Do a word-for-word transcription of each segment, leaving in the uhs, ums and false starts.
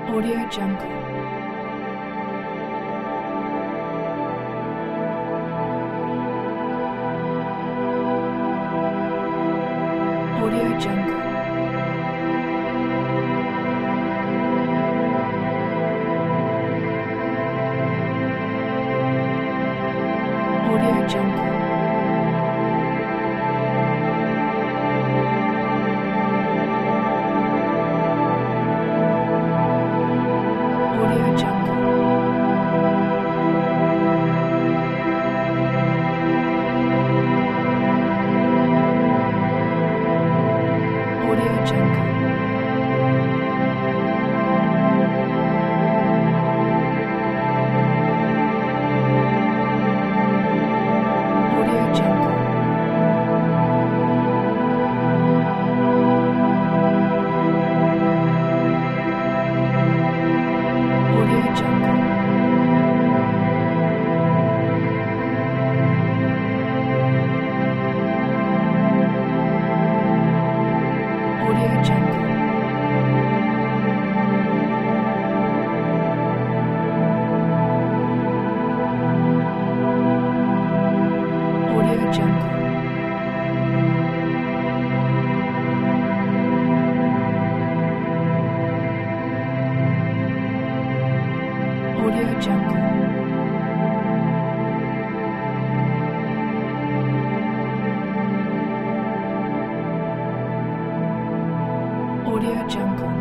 Audio Jungle. Audio Jungle. Audio Jungle. Audio Jungle. Audio Jungle. Audio Jungle. Audio Jungle. Audio Jungle. Audio Jungle. Audio Jungle. Audio Jungle.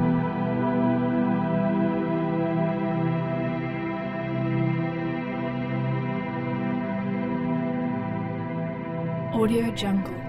Audio Jungle.